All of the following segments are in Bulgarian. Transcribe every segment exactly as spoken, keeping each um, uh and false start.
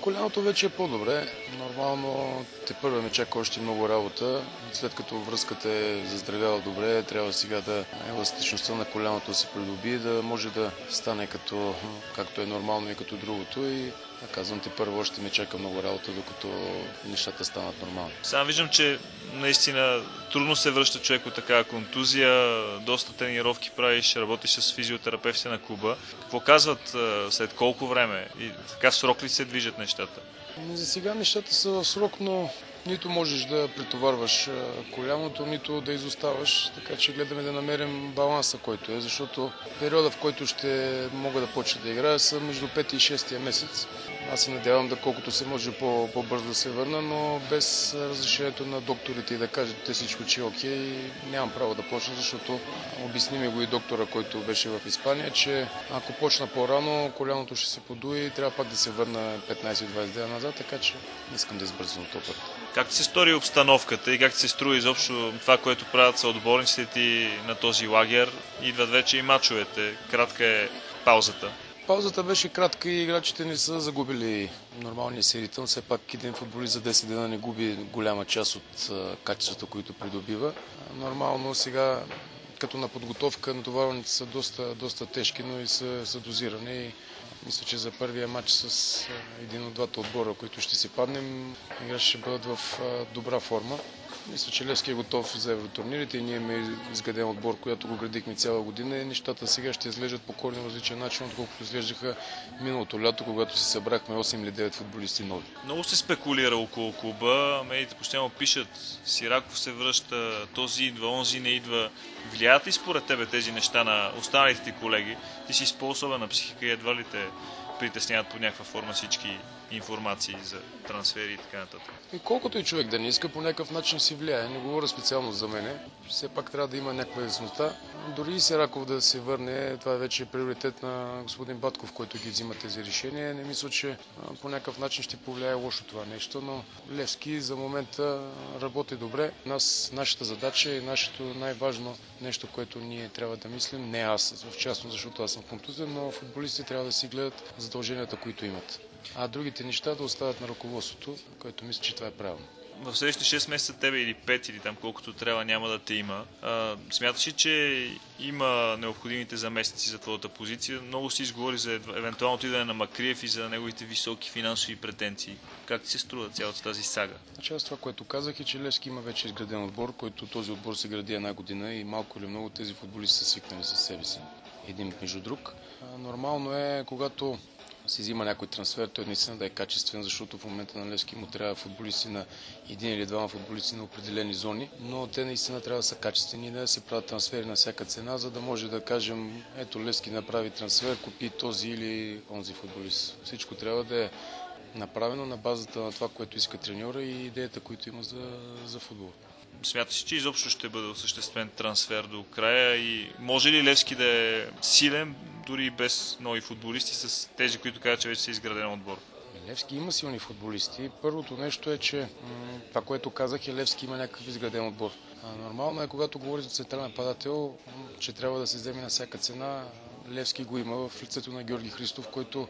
коляното вече е по-добре. Нормално те първо ме чака още много работа. След като връзката е заздравяла добре, трябва сега да еластичността на коляното се придобие, да може да стане като, както е нормално и като другото. И казвам, те първо още ме чака много работа, докато нещата станат нормални. Сега виждам, че наистина трудно се връща човек от такава контузия, доста тренировки правиш, работиш с физиотерапевти на клуба. Какво казват след колко време и така в срок ли се движат нещата? За сега нещата са в срок, но нито можеш да претоварваш коляното, нито да изоставаш, така че гледаме да намерим баланса, който е, защото периода, в който ще мога да почна да играя, са между пети и шестия месец. Аз се надявам да колкото се може по-бързо да се върна, но без разрешението на докторите и да кажат те всичко, че е окей, нямам право да почна, защото обясни ми го и доктора, който беше в Испания, че ако почна по-рано, коляното ще се подуи и трябва пак да се върна петнайсет-двайсет дена назад, така че не искам да избързвам този път. Как ти се стори обстановката и как ти се струва изобщо това, което правят съотборниците ти на този лагер? Идват вече и мачовете. Кратка е паузата. Паузата беше кратка и играчите не са загубили нормалния си ритъм. Все пак един футболист за десет дена не губи голяма част от качествата, които придобива. Нормално сега, като на подготовка, натоварваните са доста, доста тежки, но и са, са дозирани. И мисля, че за първия матч с един от двата отбора, които ще си паднем, играчите ще бъдат в добра форма. Мисля, че Левски е готов за евротурнирите и ние имаме изграден отбор, който го градихме цяла година и нещата сега ще изглеждат по коренно различен начин, отколкото изглеждаха миналото лято, когато си събрахме осем или девет футболисти нови. Много се спекулира около клуба, медиите постоянно пишат, Сираков се връща, този идва, онзи не идва. Влияят ли според тебе тези неща на останалите ти колеги? Ти си с по-особена психика и едва ли те притесняват по някаква форма всички информации за трансфери и така нататък. И колкото и човек да не иска, по някакъв начин си влияе. Не говоря специално за мене. Все пак трябва да има някаква яснота. Дори и Сираков да се върне, това е вече приоритет на господин Батков, който ги взима тези решения. Не мисля, че по някакъв начин ще повлияе лошо това нещо, но Левски за момента работи добре. Нас, нашата задача и нашето най-важно нещо, което ние трябва да мислим, не аз в частност, защото аз съм контузен, но футболистите трябва да си гледат задълженията, които имат. А другите неща да остават на ръководството, което мисля, че това е правилно. В следващите шест месеца тебе или пет или там колкото трябва няма да те има. А, смяташ ли, че има необходимите заместници за твоята позиция? Много си изговори за евентуалното идване на Макриев и за неговите високи финансови претенции. Как ти се струва цялата тази сага? Значи аз това, което казах е, че Левски има вече изграден отбор, който този отбор се гради една година и малко или много тези футболисти са свикнали със себе си. Един между друг. А, нормално е, когато се взима някой трансфер, той наистина да е качествен, защото в момента на Левски му трябва футболисти на един или двама футболисти на определени зони, но те наистина трябва да са качествени и да се правят трансфери на всяка цена, за да може да кажем, ето Левски направи трансфер, купи този или онзи футболист. Всичко трябва да е направено на базата на това, което иска треньора и идеята, които има за, за футбол. Смяташ, че изобщо ще бъде осъществен трансфер до края и може ли Левски да е силен, дори и без нови футболисти, с тези, които казват, че вече са изграден отбор? Левски има силни футболисти. Първото нещо е, че това, което казах, е Левски има някакъв изграден отбор. Нормално е, когато говори за централен нападател, че трябва да се вземе на всяка цена. Левски го има в лицето на Георги Христов, който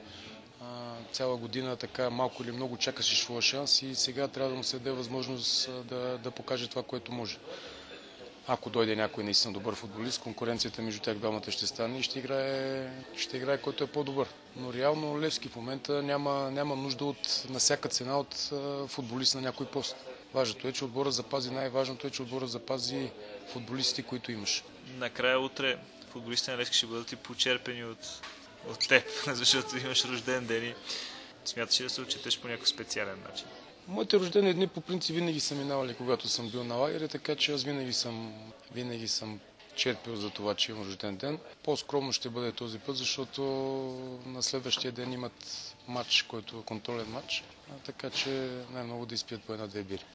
цяла година така малко или много чакаше своя шанс и сега трябва да му се даде възможност да, да покаже това, което може. Ако дойде някой наистина добър футболист, конкуренцията между тях двамата ще стане и ще играе, ще играе който е по-добър. Но реално Левски в момента няма, няма нужда от, на всяка цена от футболист на някой пост. Важното е, че отбора запази, най-важното е, че отбора запази футболистите, които имаш. Накрая утре футболистите на Левски ще бъдат и почерпени от, от теб, защото имаш рожден ден и смяташ ли да се отчетеш по някакъв специален начин? Моите рождени дни по принцип винаги са минавали, когато съм бил на лагеря, така че аз винаги съм, винаги съм черпил за това, че имам рожден ден. По-скромно ще бъде този път, защото на следващия ден имат матч, който е контролен матч, така че най-много да изпият по една-две бири.